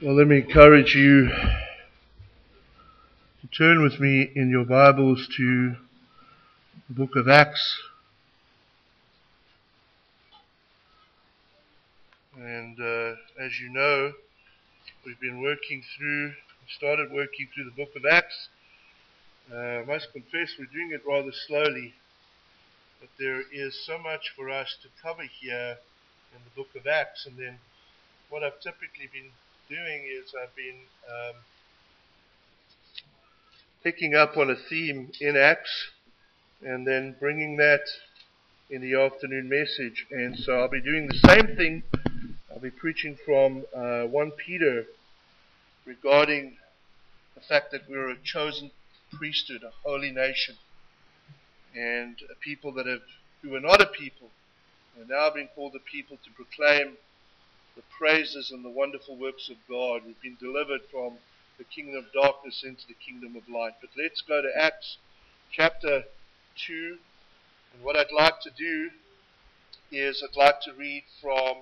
Well, let me encourage you to turn with me in your Bibles to the book of Acts. And as you know, we started working through the book of Acts. I must confess we're doing it rather slowly, but there is so much for us to cover here in the book of Acts. And then what I've typically been doing is I've been picking up on a theme in Acts and then bringing that in the afternoon message. And so I'll be doing the same thing. I'll be preaching from 1 Peter regarding the fact that we're a chosen priesthood, a holy nation, and a people who are not a people are now being called a people to proclaim the praises and the wonderful works of God. We've been delivered from the kingdom of darkness into the kingdom of light. But let's go to Acts chapter 2. And what I'd like to do is I'd like to read from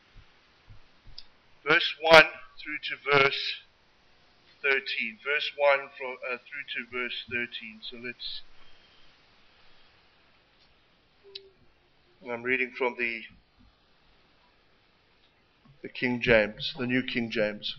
verse 1 through to verse 13. Verse 1 through to verse 13. So I'm reading from the King James, the New King James.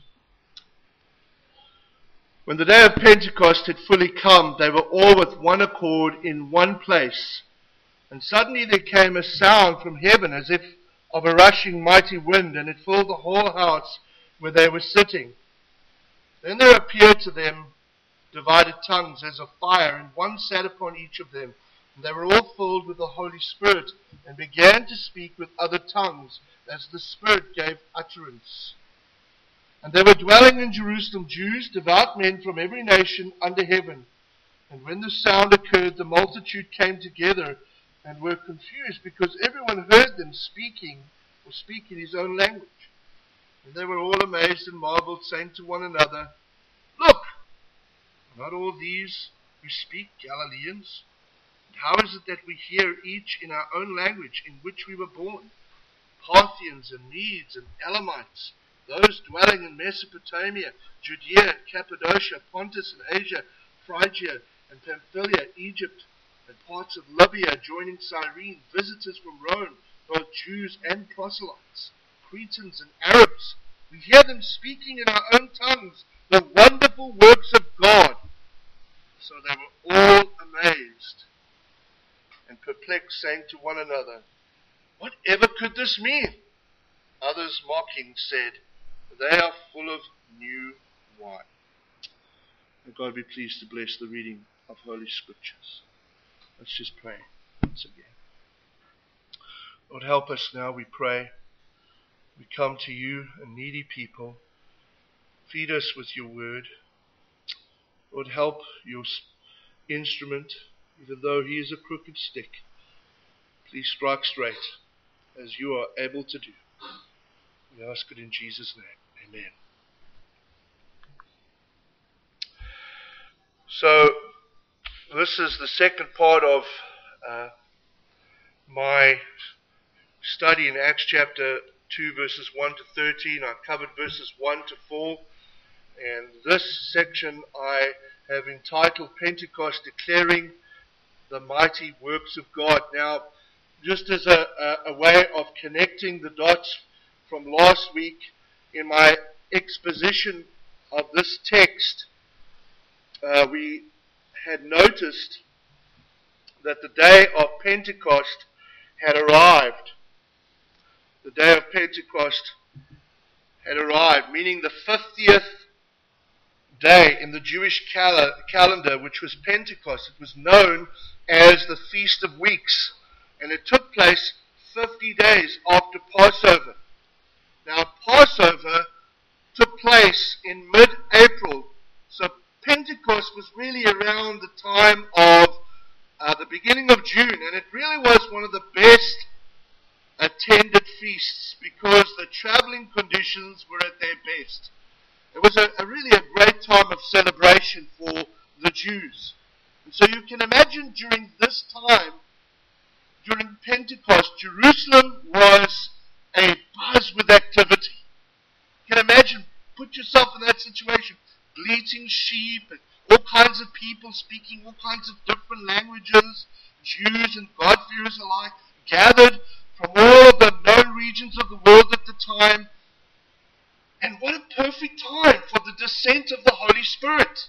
When the day of Pentecost had fully come, they were all with one accord in one place. And suddenly there came a sound from heaven as if of a rushing mighty wind, and it filled the whole house where they were sitting. Then there appeared to them divided tongues as of fire, and one sat upon each of them. And they were all filled with the Holy Spirit, and began to speak with other tongues as the Spirit gave utterance. And there were dwelling in Jerusalem Jews, devout men from every nation under heaven. And when the sound occurred, the multitude came together and were confused, because everyone heard them speaking in his own language. And they were all amazed and marveled, saying to one another, "Look, are not all these who speak Galileans? And how is it that we hear each in our own language in which we were born? Parthians and Medes and Elamites, those dwelling in Mesopotamia, Judea and Cappadocia, Pontus and Asia, Phrygia and Pamphylia, Egypt, and parts of Libya adjoining Cyrene, visitors from Rome, both Jews and proselytes, Cretans and Arabs. We hear them speaking in our own tongues the wonderful works of God." So they were all amazed and perplexed, saying to one another, "Whatever could this mean?" Others mocking said, "They are full of new wine." May God be pleased to bless the reading of Holy Scriptures. Let's just pray once again. Lord, help us now, we pray. We come to you, a needy people. Feed us with your word. Lord, help your instrument, even though he is a crooked stick. Please strike straight, as you are able to do. We ask it in Jesus' name. Amen. So, this is the second part of my study in Acts chapter 2, verses 1 to 13. I covered verses 1 to 4. And this section I have entitled Pentecost, Declaring the Mighty Works of God. Now, just as a way of connecting the dots from last week, in my exposition of this text, we had noticed that the day of Pentecost had arrived. The day of Pentecost had arrived, meaning the 50th day in the Jewish calendar, which was Pentecost. It was known as the Feast of Weeks, and it took place 50 days after Passover. Now, Passover took place in mid-April, so Pentecost was really around the time of the beginning of June, and it really was one of the best attended feasts because the traveling conditions were at their best. It was really a great time of celebration for the Jews. And so you can imagine during this time, during Pentecost, Jerusalem was a buzz with activity. You can imagine, put yourself sheep, and all kinds of people speaking all kinds of different languages, Jews and God-fearers alike, gathered from all the known regions of the world at the time. And what a perfect time for the descent of the Holy Spirit.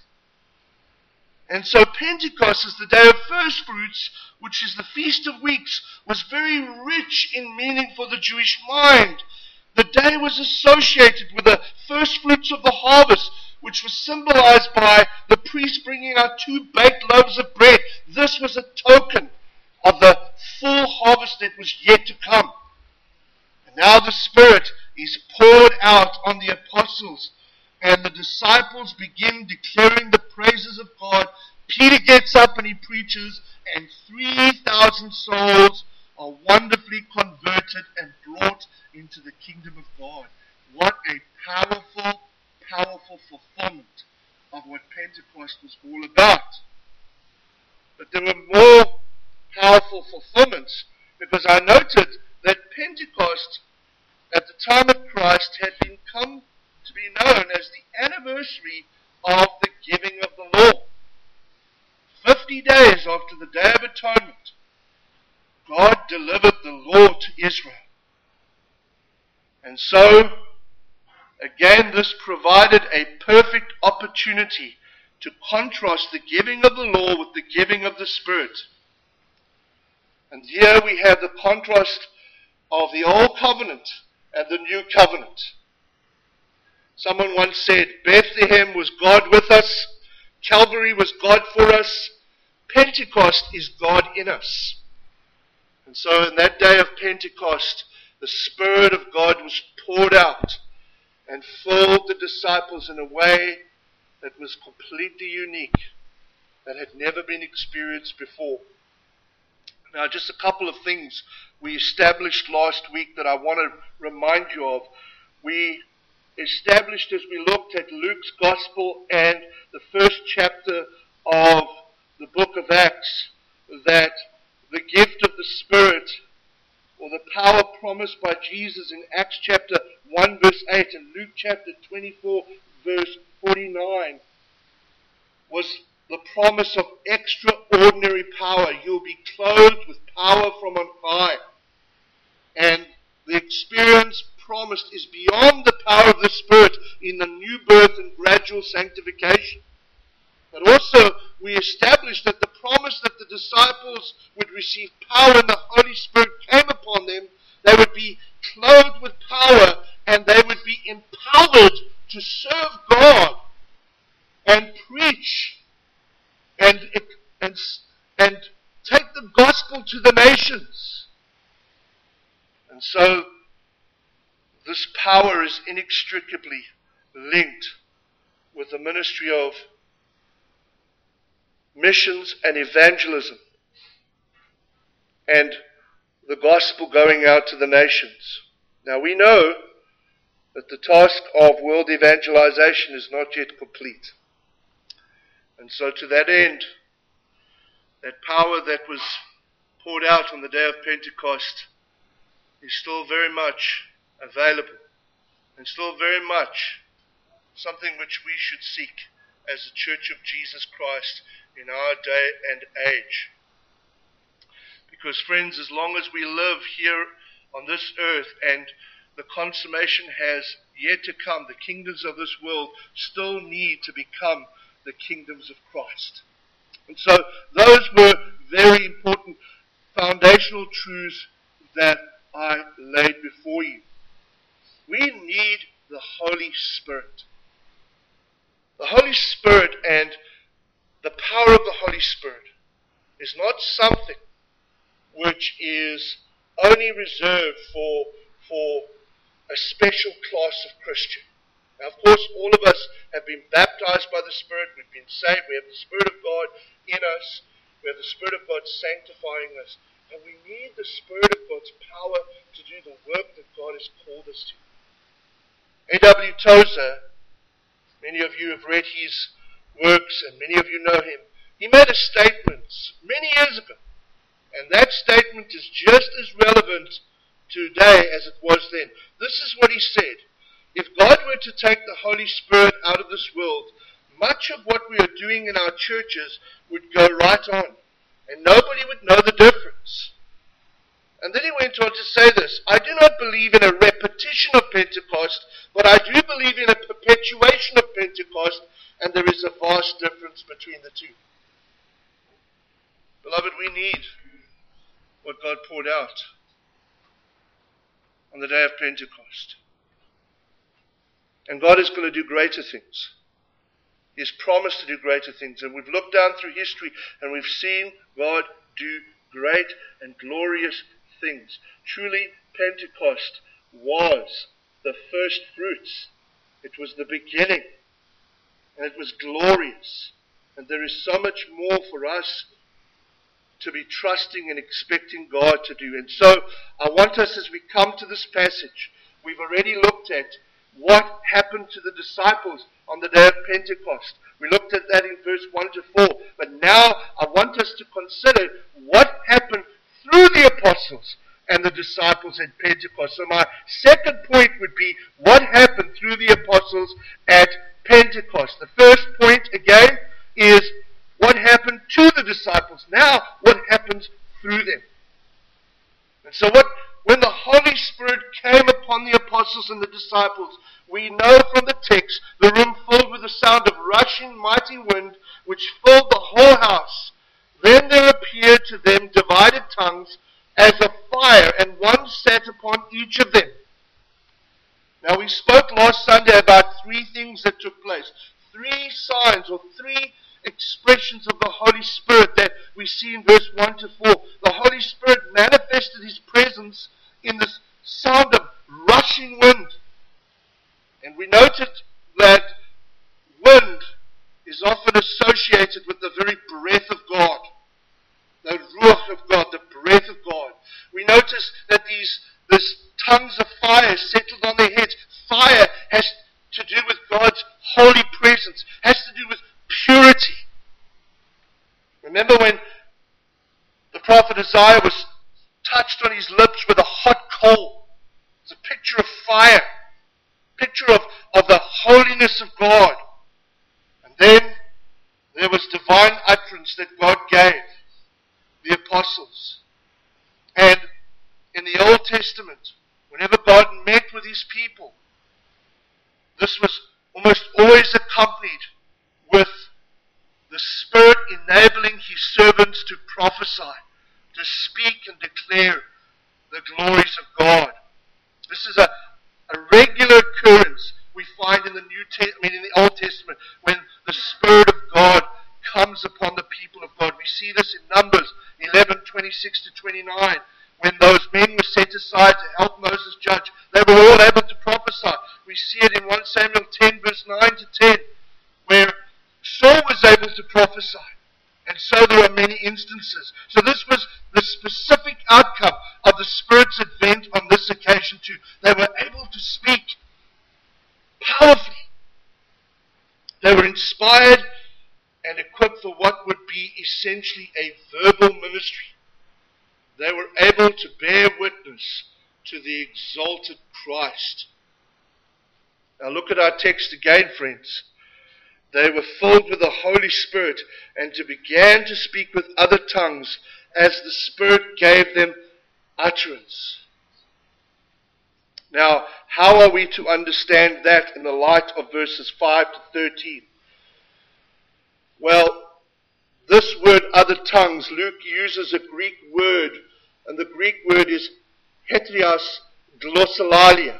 And so Pentecost, as the day of first fruits, which is the Feast of Weeks, was very rich in meaning for the Jewish mind. The day was associated with the first fruits of the harvest, which was symbolized by the priest bringing out 2 baked loaves of bread. This was a token of the full harvest that was yet to come. And now the Spirit is poured out on the apostles, and the disciples begin declaring the praises of God. Peter gets up and he preaches, and 3,000 souls are wonderfully converted and brought into the kingdom of God. What a powerful, powerful fulfillment of what Pentecost was all about. But there were more powerful fulfillments, because I noted that Pentecost at the time of Christ had been come to be known as the anniversary of the giving of the law. 50 days after the Day of Atonement, God delivered the law to Israel. And so, again, this provided a perfect opportunity to contrast the giving of the law with the giving of the Spirit. And here we have the contrast of the Old Covenant and the New Covenant. Someone once said, Bethlehem was God with us, Calvary was God for us, Pentecost is God in us. And so in that day of Pentecost, the Spirit of God was poured out and filled the disciples in a way that was completely unique, that had never been experienced before. Now, just a couple of things we established last week that I want to remind you of. We established, as we looked at Luke's Gospel and the first chapter of the book of Acts, that the gift of the Spirit, or the power promised by Jesus in Acts chapter 1 verse 8 and Luke chapter 24 verse 49, was the promise of extraordinary power. You'll be clothed with power from on high. And the experience promised is beyond the power of the Spirit in the new birth and gradual sanctification. But also, we established that the promise that the disciples would receive power and the Holy Spirit came upon them, they would be clothed with power and they would be empowered to serve God and preach and take the gospel to the nations. And so, this power is inextricably linked with the ministry of missions and evangelism and the gospel going out to the nations. Now we know that the task of world evangelization is not yet complete. And so to that end, that power that was poured out on the day of Pentecost is still very much available and still very much something which we should seek as the Church of Jesus Christ in our day and age. Because friends, as long as we live here on this earth and the consummation has yet to come, the kingdoms of this world still need to become the kingdoms of Christ. And so those were very important foundational truths that I laid before you. We need the Holy Spirit. The Holy Spirit and the power of the Holy Spirit is not something which is only reserved for a special class of Christian. Now, of course, all of us have been baptized by the Spirit. We've been saved. We have the Spirit of God in us. We have the Spirit of God sanctifying us. And we need the Spirit of God's power to do the work that God has called us to. A.W. Tozer, many of you have read his works and many of you know him. He made a statement many years ago. And that statement is just as relevant today as it was then. This is what he said. If God were to take the Holy Spirit out of this world, much of what we are doing in our churches would go right on, and nobody would know the difference. And then he went on to say this: I do not believe in a repetition of Pentecost, but I do believe in a perpetuation of Pentecost, and there is a vast difference between the two. Beloved, we need what God poured out on the day of Pentecost. And God is going to do greater things. He has promised to do greater things. And we've looked down through history and we've seen God do great and glorious things. Truly, Pentecost was the first fruits. It was the beginning. And it was glorious. And there is so much more for us to be trusting and expecting God to do. And so I want us, as we come to this passage, we've already looked at what happened to the disciples on the day of Pentecost. We looked at that in verse 1 to 4. But now I want us to consider what happened through the apostles and the disciples at Pentecost. So my second point would be what happened through the apostles at Pentecost. The first point, again, is what happened to the disciples. Now, what happens through them. And so when the Holy Spirit came upon the apostles and the disciples, we know from the text, the room filled with the sound of rushing mighty wind, which filled the whole house. Then there appeared to them divided tongues as a fire, and one sat upon each of them. Now we spoke last Sunday about three things that took place. Three signs or three expressions of the Holy Spirit that we see in verse 1 to 4. The Holy Spirit manifested His presence in the sound of rushing wind. And we noted that wind is often associated with the very breath of God. The Ruach of God, the breath of God. We notice that these tongues of fire settled on their heads. Fire has to do with God's holy presence, has to do with purity. Remember when the prophet Isaiah was touched on his lips with a hot coal? It's a picture of fire, picture of the holiness of God. And then there was divine utterance that God gave the apostles. And in the Old Testament, whenever God met with His people, this was almost always accompanied with the Spirit enabling His servants to prophesy, to speak and declare the glories of God. This is a regular occurrence we find in the in the Old Testament, when the Spirit of God comes upon the people of God. We see this in Numbers 11:26 to 29, when those men were set aside to help Moses judge. They were all able to prophesy. We see it in 1 Samuel 10 verse 9 to 10, where Saul was able to prophesy. And so there are many instances. So this was the specific outcome of the Spirit's advent on this occasion too. They were able to speak powerfully. They were inspired and equipped for what would be essentially a verbal ministry. They were able to bear witness to the exalted Christ. Now look at our text again, friends. They were filled with the Holy Spirit and began to speak with other tongues as the Spirit gave them utterance. Now, how are we to understand that in the light of verses 5 to 13? Well, this word, other tongues, Luke uses a Greek word, and the Greek word is heterios glossolalia.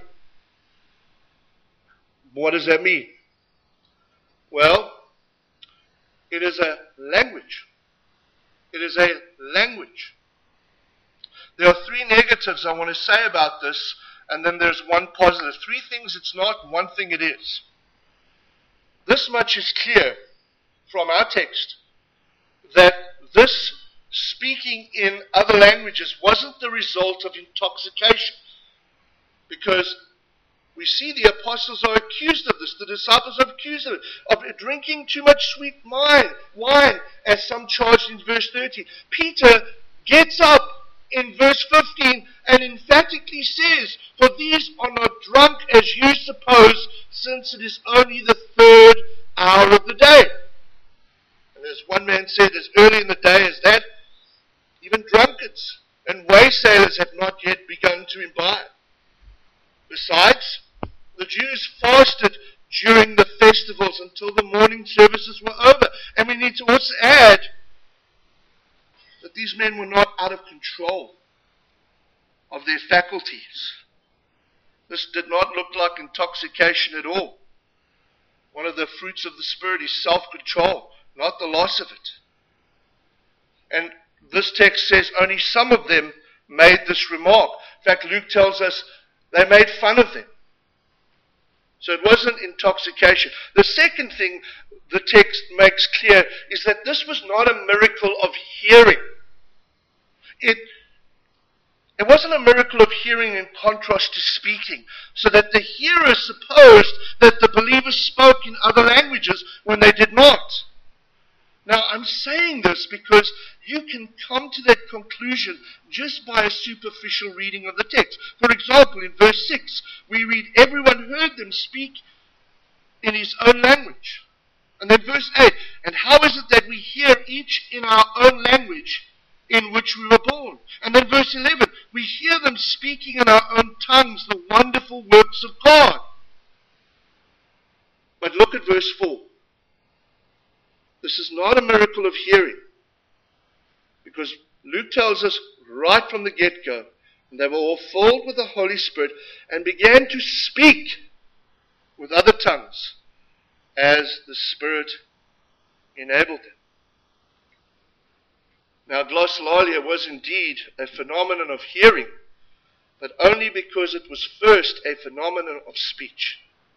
What does that mean? Well, it is a language. It is a language. There are three negatives I want to say about this, and then there's one positive. Three things it's not, one thing it is. This much is clear from our text, that this speaking in other languages wasn't the result of intoxication, because we see the apostles are accused of this. The disciples are accused of it, of drinking too much sweet wine, as some charged in verse 30. Peter gets up in verse 15 and emphatically says, "For these are not drunk as you suppose, since it is only the third hour of the day. And as one man said, as early in the day as that, even drunkards and waysailers have not yet begun to imbibe. Besides, the Jews fasted during the festivals until the morning services were over. And we need to also add that these men were not out of control of their faculties. This did not look like intoxication at all. One of the fruits of the Spirit is self-control, not the loss of it. And this text says only some of them made this remark. In fact, Luke tells us they made fun of them. So it wasn't intoxication. The second thing the text makes clear is that this was not a miracle of hearing. It wasn't a miracle of hearing in contrast to speaking, so that the hearers supposed that the believers spoke in other languages when they did not. Now, I'm saying this because you can come to that conclusion just by a superficial reading of the text. For example, in verse 6, we read, everyone heard them speak in his own language. And then verse 8, and how is it that we hear each in our own language in which we were born? And then verse 11, we hear them speaking in our own tongues the wonderful works of God. But look at verse 4. This is not a miracle of hearing, because Luke tells us right from the get-go, and they were all filled with the Holy Spirit and began to speak with other tongues as the Spirit enabled them. Now, glossolalia was indeed a phenomenon of hearing, but only because it was first a phenomenon of speech.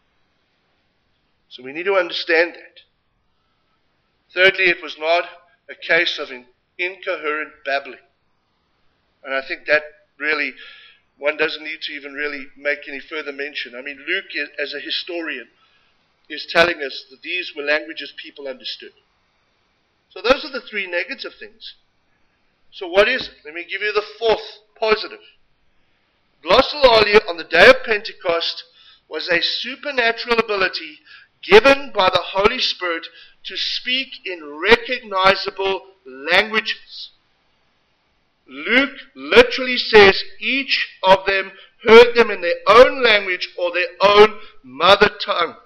So we need to understand that. Thirdly, it was not a case of incoherent babbling. And I think that really, one doesn't need to even really make any further mention. I mean, Luke, as a historian, is telling us that these were languages people understood. So those are the three negative things. So what is it? Let me give you the fourth positive. Glossolalia on the day of Pentecost was a supernatural ability given by the Holy Spirit to speak in recognizable languages. Luke literally says each of them heard them in their own language or their own mother tongue.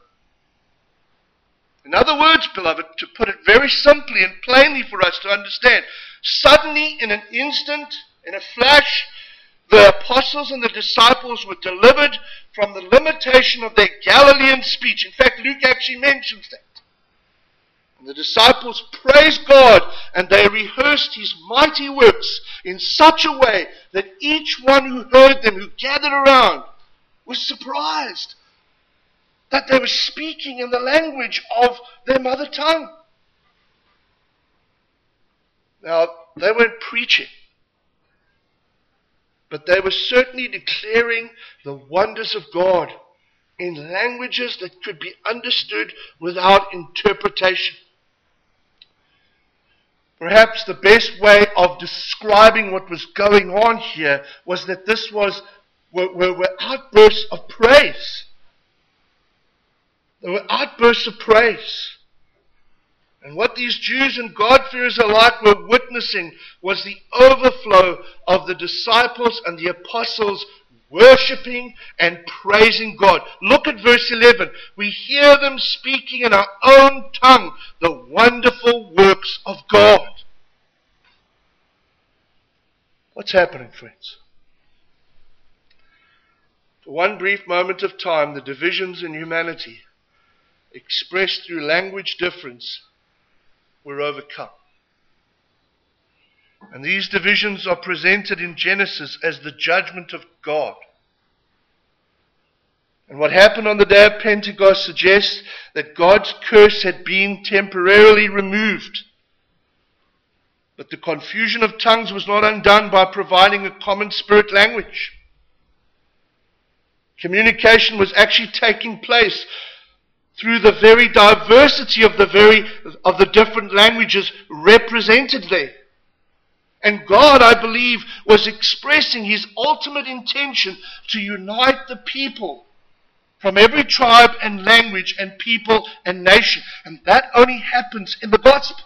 In other words, beloved, to put it very simply and plainly for us to understand, suddenly, in an instant, in a flash, the apostles and the disciples were delivered from the limitation of their Galilean speech. In fact, Luke actually mentions that. And the disciples praised God, and they rehearsed his mighty works in such a way that each one who heard them, who gathered around, was surprised that they were speaking in the language of their mother tongue. Now, they weren't preaching, but they were certainly declaring the wonders of God in languages that could be understood without interpretation. Perhaps the best way of describing what was going on here was that this were outbursts of praise. There were outbursts of praise. And what these Jews and God-fearers alike were witnessing was the overflow of the disciples and the apostles worshipping and praising God. Look at verse 11. We hear them speaking in our own tongue the wonderful works of God. What's happening, friends? For one brief moment of time, the divisions in humanity, expressed through language difference, were overcome. And these divisions are presented in Genesis as the judgment of God. And what happened on the day of Pentecost suggests that God's curse had been temporarily removed. But the confusion of tongues was not undone by providing a common spirit language. Communication was actually taking place through the very diversity of the different languages represented there. And God, I believe, was expressing his ultimate intention to unite the people from every tribe and language and people and nation. And that only happens in the gospel.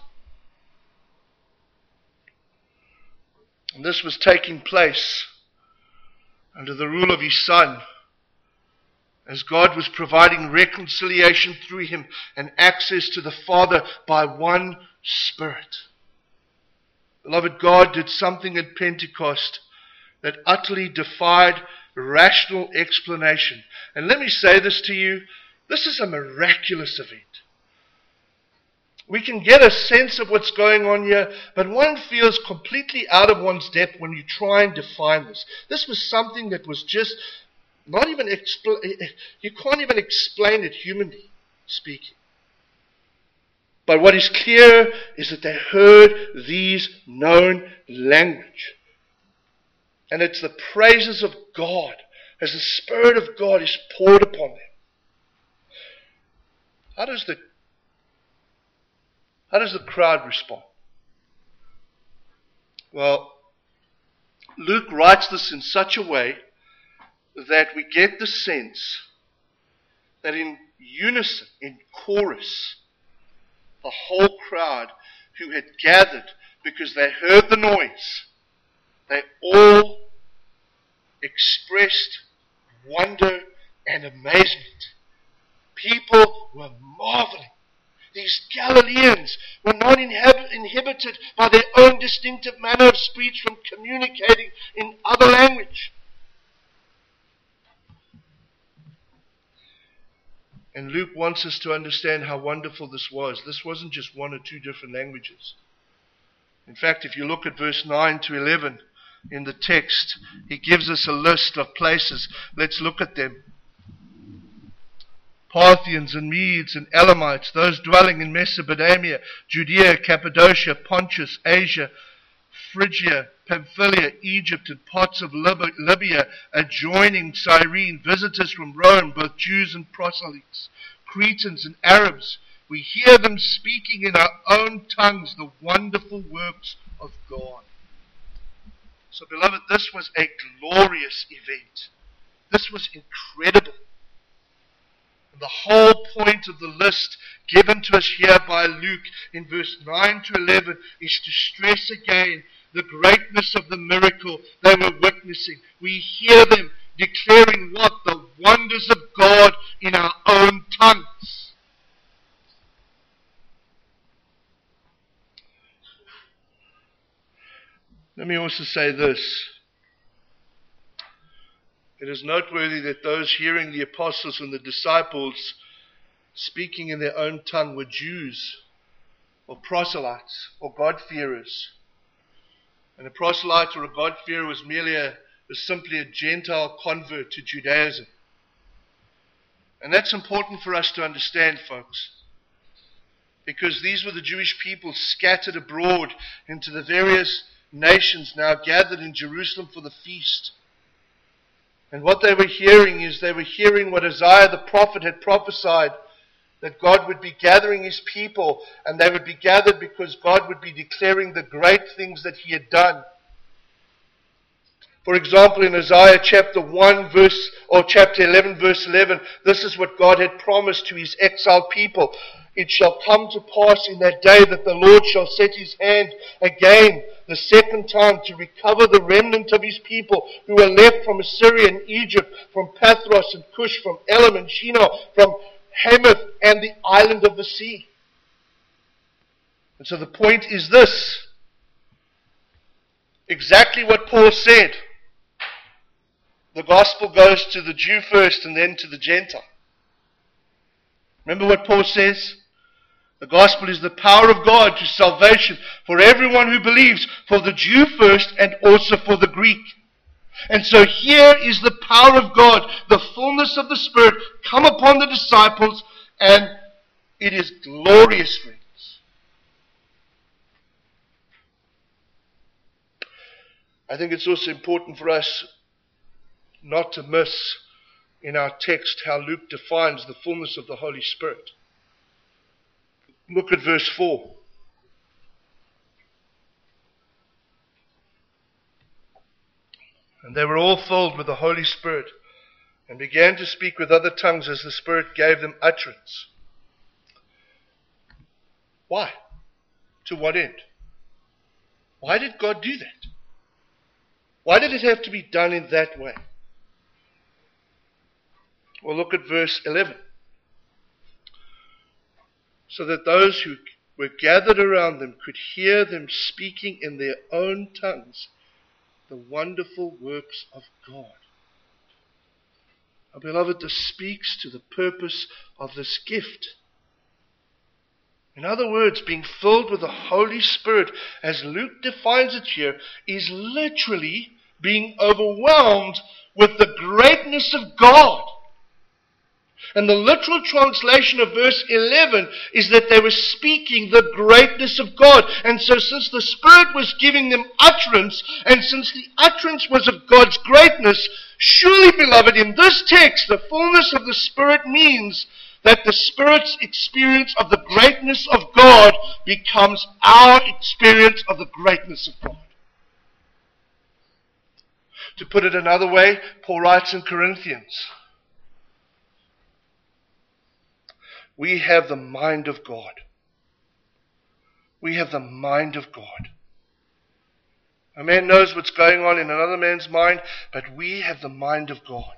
And this was taking place under the rule of his Son, as God was providing reconciliation through him and access to the Father by one Spirit. Beloved, God did something at Pentecost that utterly defied rational explanation. And let me say this to you, this is a miraculous event. We can get a sense of what's going on here, but one feels completely out of one's depth when you try and define this. This was something that was just not even, you can't even explain it humanly speaking. But what is clear is that they heard these known language. And it's the praises of God as the Spirit of God is poured upon them. How does the crowd respond? Well, Luke writes this in such a way that we get the sense that in unison, in chorus, the whole crowd who had gathered because they heard the noise, they all expressed wonder and amazement. People were marveling. These Galileans were not inhibited by their own distinctive manner of speech from communicating in other language. And Luke wants us to understand how wonderful this was. This wasn't just one or two different languages. In fact, if you look at verse 9 to 11 in the text, he gives us a list of places. Let's look at them. Parthians and Medes and Elamites, those dwelling in Mesopotamia, Judea, Cappadocia, Pontus, Asia, Phrygia, Pamphylia, Egypt, and parts of Libya adjoining Cyrene, visitors from Rome, both Jews and proselytes, Cretans and Arabs. We hear them speaking in our own tongues the wonderful works of God. So, beloved, this was a glorious event. This was incredible. The whole point of the list given to us here by Luke in verse 9 to 11 is to stress again the greatness of the miracle they were witnessing. We hear them declaring what? The wonders of God in our own tongues. Let me also say this. It is noteworthy that those hearing the apostles and the disciples speaking in their own tongue were Jews or proselytes or God-fearers. And a proselyte or a God-fearer was simply a Gentile convert to Judaism. And that's important for us to understand, folks, because these were the Jewish people scattered abroad into the various nations now gathered in Jerusalem for the feast. And what they were hearing is they were hearing what Isaiah the prophet had prophesied, that God would be gathering his people, and they would be gathered because God would be declaring the great things that he had done. For example, in Isaiah chapter 11 verse 11, this is what God had promised to his exiled people. It shall come to pass in that day that the Lord shall set his hand again, the second time, to recover the remnant of his people who were left from Assyria and Egypt, from Pathros and Cush, from Elam and Shinar, from Hamath and the island of the sea. And so the point is this. Exactly what Paul said. The gospel goes to the Jew first and then to the Gentile. Remember what Paul says? The gospel is the power of God to salvation for everyone who believes, for the Jew first and also for the Greek. And so here is the power of God, the fullness of the Spirit come upon the disciples, and it is glorious, friends. I think it's also important for us not to miss in our text how Luke defines the fullness of the Holy Spirit. Look at verse 4. And they were all filled with the Holy Spirit and began to speak with other tongues as the Spirit gave them utterance. Why? To what end? Why did God do that? Why did it have to be done in that way? Well, look at verse 11. So that those who were gathered around them could hear them speaking in their own tongues the wonderful works of God. Our beloved, this speaks to the purpose of this gift. In other words, being filled with the Holy Spirit, as Luke defines it here, is literally being overwhelmed with the greatness of God. And the literal translation of verse 11 is that they were speaking the greatness of God. And so since the Spirit was giving them utterance, and since the utterance was of God's greatness, surely, beloved, in this text, the fullness of the Spirit means that the Spirit's experience of the greatness of God becomes our experience of the greatness of God. To put it another way, Paul writes in Corinthians, we have the mind of God. We have the mind of God. A man knows what's going on in another man's mind, but we have the mind of God.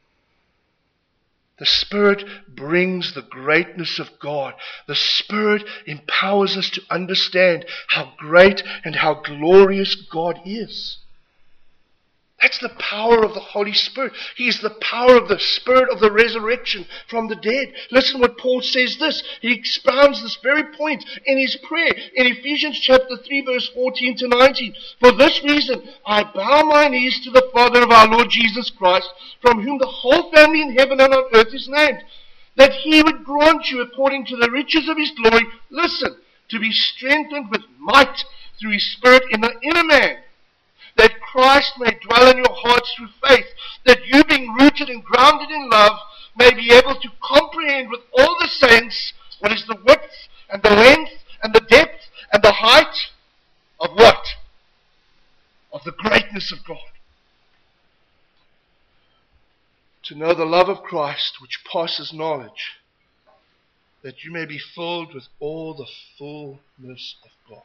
The Spirit brings the greatness of God. The Spirit empowers us to understand how great and how glorious God is. That's the power of the Holy Spirit. He is the power of the Spirit of the resurrection from the dead. Listen what Paul says this. He expounds this very point in his prayer in Ephesians chapter 3 verse 14 to 19. For this reason I bow my knees to the Father of our Lord Jesus Christ, from whom the whole family in heaven and on earth is named, that he would grant you according to the riches of his glory, listen, to be strengthened with might through his Spirit in the inner man, that Christ may dwell in your hearts through faith, that you, being rooted and grounded in love, may be able to comprehend with all the saints what is the width and the length and the depth and the height of what? Of the greatness of God. To know the love of Christ which passes knowledge, that you may be filled with all the fullness of God.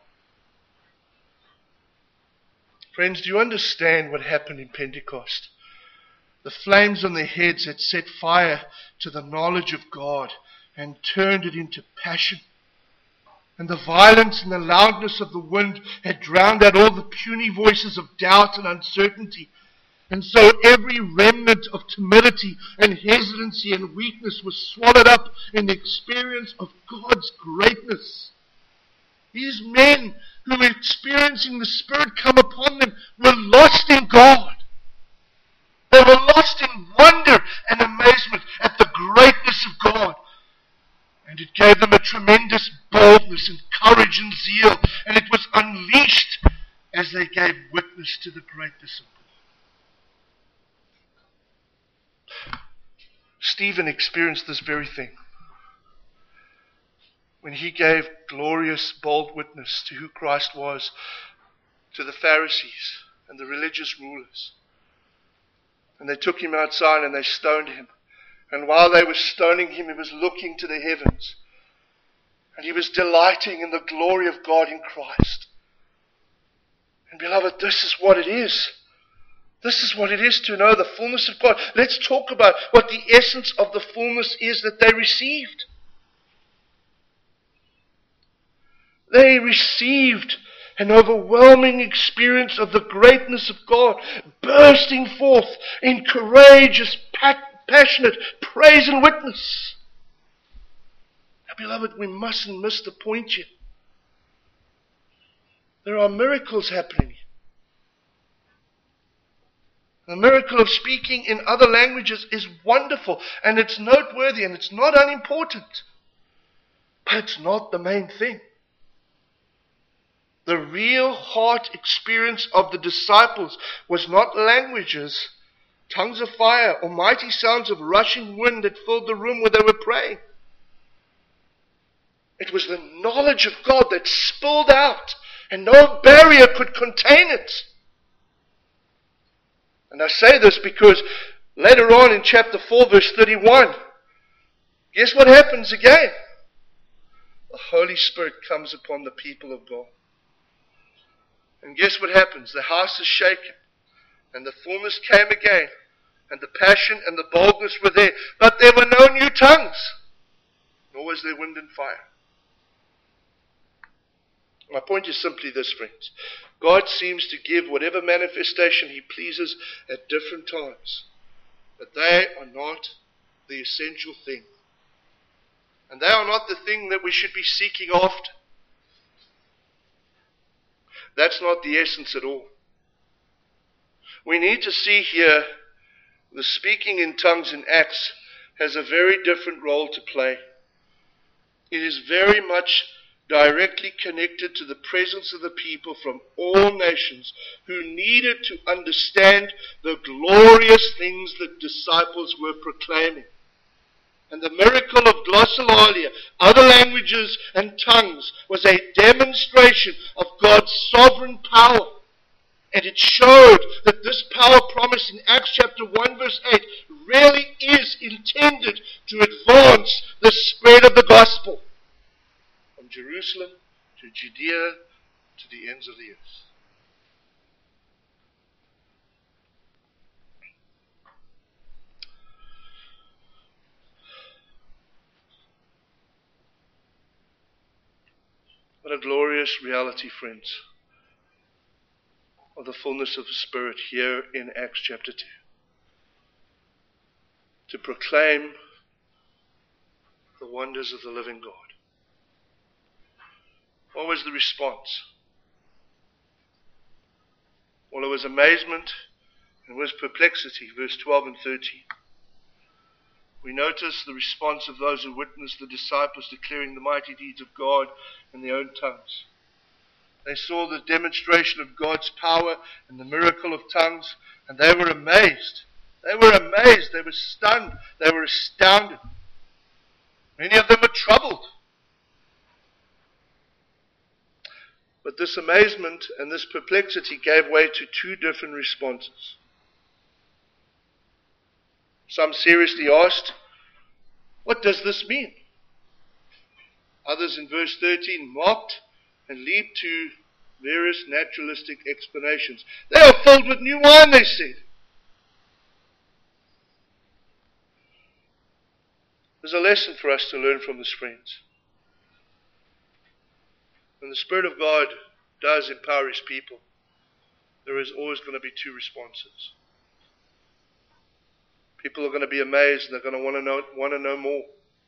Friends, do you understand what happened in Pentecost? The flames on their heads had set fire to the knowledge of God and turned it into passion. And the violence and the loudness of the wind had drowned out all the puny voices of doubt and uncertainty. And so every remnant of timidity and hesitancy and weakness was swallowed up in the experience of God's greatness. These men who were experiencing the Spirit come upon them were lost in God. They were lost in wonder and amazement at the greatness of God. And it gave them a tremendous boldness and courage and zeal. And it was unleashed as they gave witness to the greatness of God. Stephen experienced this very thing when he gave glorious, bold witness to who Christ was to the Pharisees and the religious rulers. And they took him outside and they stoned him. And while they were stoning him, he was looking to the heavens. And he was delighting in the glory of God in Christ. And beloved, this is what it is. This is what it is to know the fullness of God. Let's talk about what the essence of the fullness is that they received. They received an overwhelming experience of the greatness of God, bursting forth in courageous, passionate praise and witness. Now, beloved, we mustn't miss the point here. There are miracles happening. The miracle of speaking in other languages is wonderful, and it's noteworthy, and it's not unimportant. But it's not the main thing. The real heart experience of the disciples was not languages, tongues of fire, or mighty sounds of rushing wind that filled the room where they were praying. It was the knowledge of God that spilled out, and no barrier could contain it. And I say this because Later on in chapter 4, verse 31, guess what happens again? The Holy Spirit comes upon the people of God. And guess what happens? The house is shaken, and the fullness came again, and the passion and the boldness were there. But there were no new tongues, nor was there wind and fire. My point is simply this, friends. God seems to give whatever manifestation He pleases at different times. But they are not the essential thing. And they are not the thing that we should be seeking after. That's not the essence at all. We need to see here the speaking in tongues in Acts has a very different role to play. It is very much directly connected to the presence of the people from all nations who needed to understand the glorious things that disciples were proclaiming. And the miracle of glossolalia, other languages and tongues, was a demonstration of God's sovereign power. And it showed that this power promised in Acts chapter 1 verse 8 really is intended to advance the spread of the gospel from Jerusalem to Judea to the ends of the earth. What a glorious reality, friends, of the fullness of the Spirit here in Acts chapter 2. To proclaim the wonders of the living God. What was the response? Well, it was amazement and it was perplexity, verse 12 and 13. We notice the response of those who witnessed the disciples declaring the mighty deeds of God in their own tongues. They saw the demonstration of God's power and the miracle of tongues, and they were amazed. They were amazed. They were stunned. They were astounded. Many of them were troubled. But this amazement and this perplexity gave way to two different responses. Some seriously asked, what does this mean? Others in verse 13 mocked and leaped to various naturalistic explanations. They are filled with new wine, they said. There's a lesson for us to learn from this, friends. When the Spirit of God does empower His people, there is always going to be two responses. People are going to be amazed and they're going to want to know more.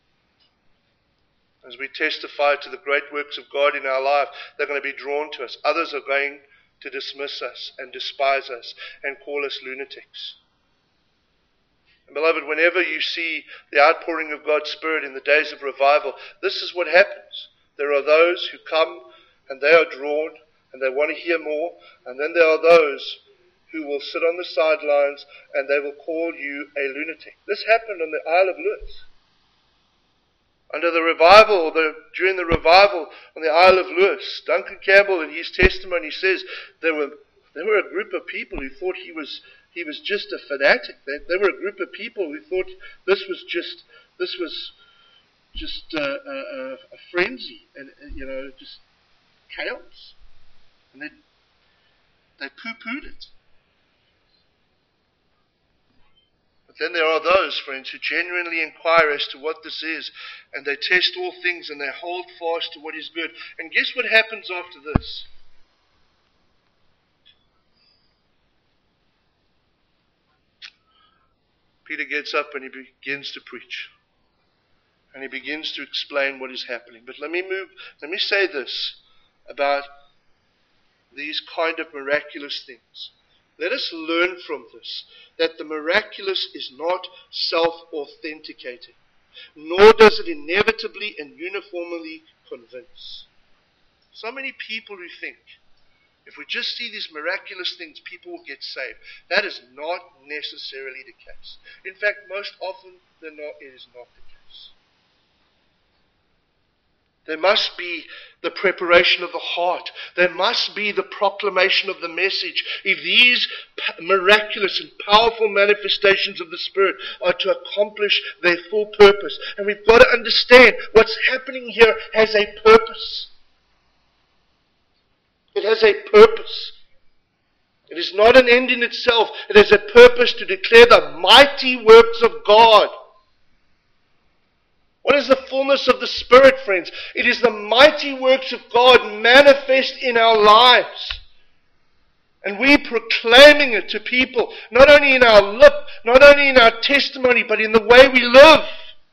As we testify to the great works of God in our life, they're going to be drawn to us. Others are going to dismiss us and despise us and call us lunatics. And beloved, whenever you see the outpouring of God's Spirit in the days of revival, this is what happens. There are those who come and they are drawn and they want to hear more. And then there are those who will sit on the sidelines and they will call you a lunatic. This happened on the Isle of Lewis. Under the revival, during the revival on the Isle of Lewis, Duncan Campbell in his testimony says there were a group of people who thought he was just a fanatic. There were a group of people who thought this was just a frenzy and just chaos, and they poo-pooed it. Then there are those, friends, who genuinely inquire as to what this is, and they test all things, and they hold fast to what is good. And guess what happens after this? Peter gets up and he begins to preach. And he begins to explain what is happening. But let me say this about these kind of miraculous things. Let us learn from this that the miraculous is not self-authenticating, nor does it inevitably and uniformly convince. So many people who think, if we just see these miraculous things, people will get saved. That is not necessarily the case. In fact, most often than not, it is not the case. There must be the preparation of the heart. There must be the proclamation of the message. If these miraculous and powerful manifestations of the Spirit are to accomplish their full purpose. And we've got to understand what's happening here has a purpose. It has a purpose. It is not an end in itself. It has a purpose to declare the mighty works of God. What is the fullness of the Spirit, friends? It is the mighty works of God manifest in our lives. And we proclaiming it to people, not only in our lip, not only in our testimony, but in the way we live.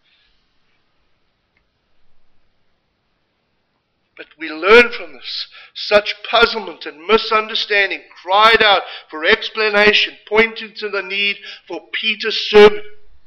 But we learn from this. Such puzzlement and misunderstanding cried out for explanation, pointing to the need for Peter's sermon.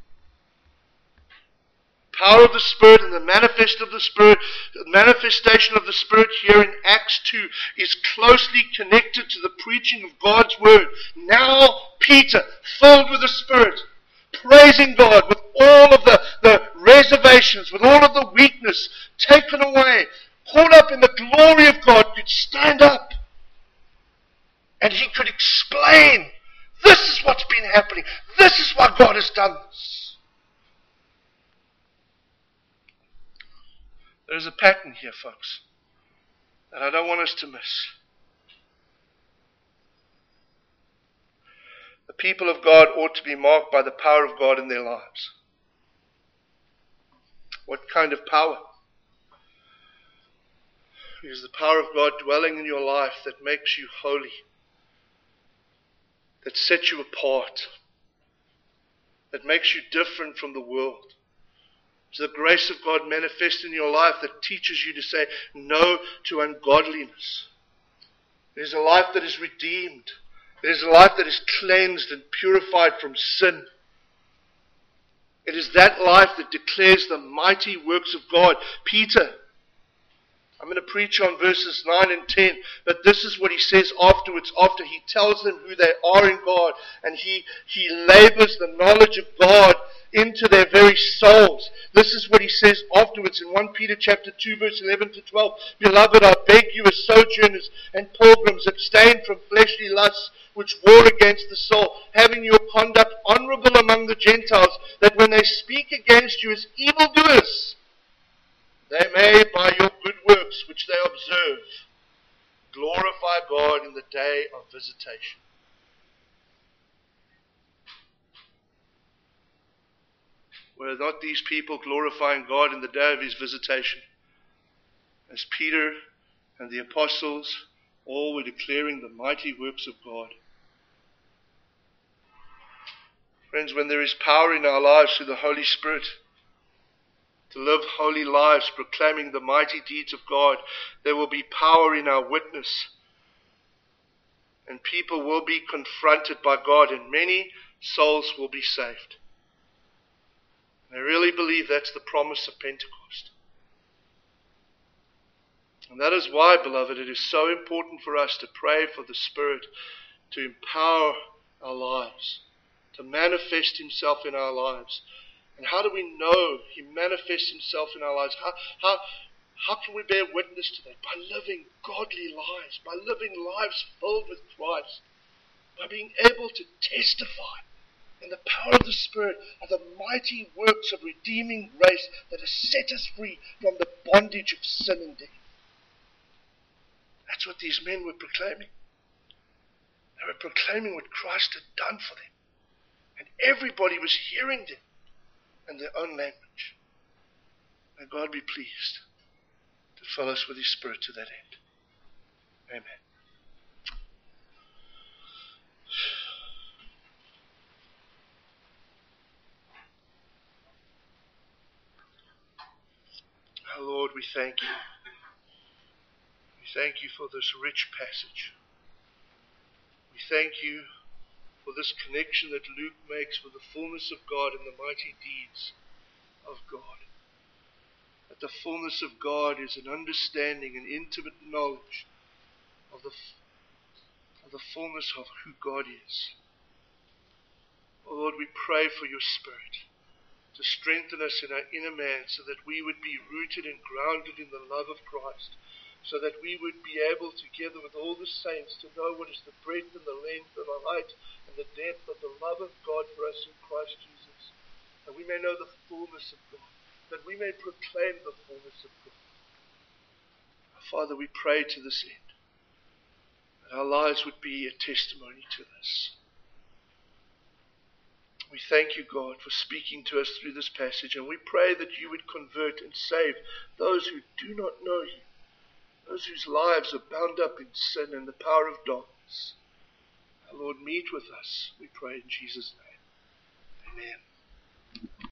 Power of the Spirit and the manifestation of the Spirit here in Acts 2 is closely connected to the preaching of God's Word. Now Peter, filled with the Spirit, praising God with all of the reservations, with all of the weakness taken away, caught up in the glory of God, could stand up and he could explain, this is what's been happening. This is why God has done this. There's a pattern here, folks, that I don't want us to miss. The people of God ought to be marked by the power of God in their lives. What kind of power? It is the power of God dwelling in your life that makes you holy, that sets you apart, that makes you different from the world. It's the grace of God manifest in your life that teaches you to say no to ungodliness. It is a life that is redeemed. It is a life that is cleansed and purified from sin. It is that life that declares the mighty works of God. Peter, I'm going to preach on verses 9 and 10, but this is what he says afterwards, after he tells them who they are in God, and he labors the knowledge of God into their very souls. This is what he says afterwards in 1 Peter chapter 2 verse 11 to 12. Beloved, I beg you as sojourners and pilgrims, abstain from fleshly lusts which war against the soul, having your conduct honorable among the Gentiles, that when they speak against you as evildoers, they may, by your good works which they observe, glorify God in the day of visitation. Were not these people glorifying God in the day of his visitation? As Peter and the apostles all were declaring the mighty works of God. Friends, when there is power in our lives through the Holy Spirit, to live holy lives proclaiming the mighty deeds of God, there will be power in our witness. And people will be confronted by God, and many souls will be saved. I really believe that's the promise of Pentecost. And that is why, beloved, it is so important for us to pray for the Spirit to empower our lives, to manifest himself in our lives. And how do we know he manifests himself in our lives? How can we bear witness to that? By living godly lives, by living lives filled with Christ, by being able to testify in the power of the Spirit of the mighty works of redeeming grace that has set us free from the bondage of sin and death. That's what these men were proclaiming. They were proclaiming what Christ had done for them. And everybody was hearing them in their own language. May God be pleased to fill us with his Spirit to that end. Amen. Oh Lord, we thank you. We thank you for this rich passage. We thank you for this connection that Luke makes with the fullness of God and the mighty deeds of God. That the fullness of God is an understanding, an intimate knowledge of the fullness of who God is. Oh Lord, we pray for your Spirit to strengthen us in our inner man so that we would be rooted and grounded in the love of Christ, so that we would be able, together with all the saints, to know what is the breadth and the length and the height and the depth of the love of God for us in Christ Jesus, that we may know the fullness of God, that we may proclaim the fullness of God. Father, we pray to this end, that our lives would be a testimony to this. We thank you, God, for speaking to us through this passage, and we pray that you would convert and save those who do not know you, those whose lives are bound up in sin and the power of darkness. Our Lord, meet with us, we pray in Jesus' name. Amen.